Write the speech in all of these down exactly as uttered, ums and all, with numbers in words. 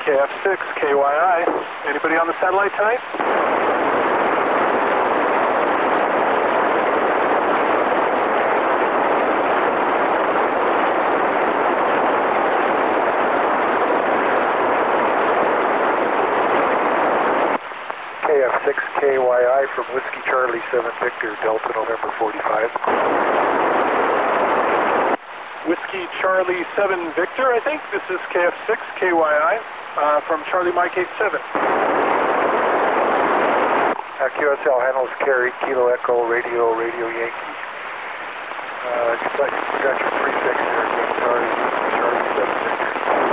K F six K Y I. Anybody on the satellite tonight? K F six K Y I from Whiskey Charlie seven Victor, Delta November forty-five. Whiskey Charlie seven Victor, I think. This is K F six K Y I uh, from Charlie Mike eight seven. Uh, Q S L handles carry, Kilo Echo, radio, radio Yankee. Uh, you got, you got your prefix there again, Charlie, Charlie seven Victor.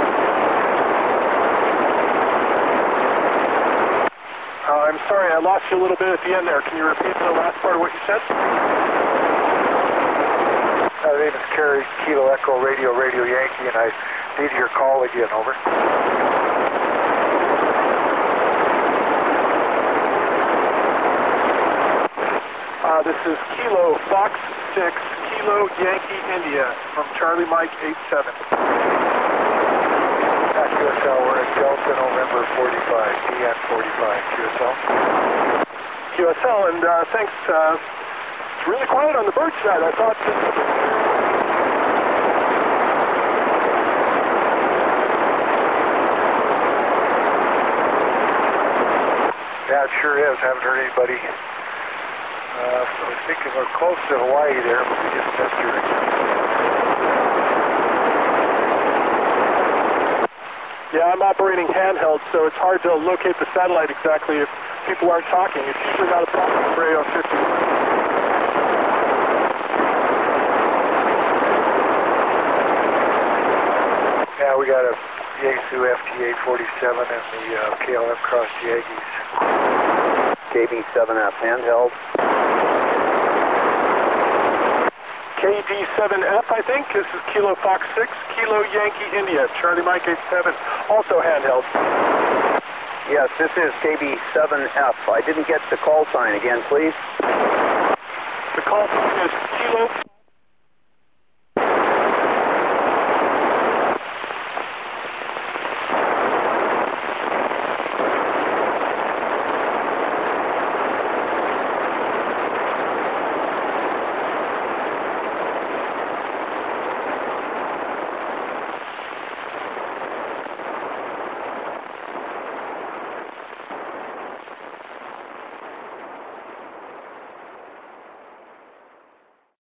Uh, I'm sorry, I lost you a little bit at the end there. Can you repeat the last part of what you said? My name is Kerry, Kilo Echo, Radio, Radio Yankee, and I need your call again, over. Uh, this is Kilo Fox six, Kilo Yankee India from Charlie Mike eight seven. At Q S L, we're at Delta November forty-five, D N forty-five, Q S L. Q S L, and uh, thanks. Uh, it's really quiet on the bird side. I thought... Yeah, it sure is. Haven't heard anybody. Uh, I was thinking we're close to Hawaii there, but we just missed her again. Yeah, I'm operating handheld, so it's hard to locate the satellite exactly if people aren't talking. It's usually not a problem for A O fifty. Yeah, we got a Yaesu F T eight forty-seven and the uh, K L M Cross Yankees. K B seven F handheld. K D seven F, I think. This is Kilo Fox six, Kilo Yankee India, Charlie Mike eight seven, also handheld. Yes, this is K B seven F. I didn't get the call sign again, please. The call sign is Kilo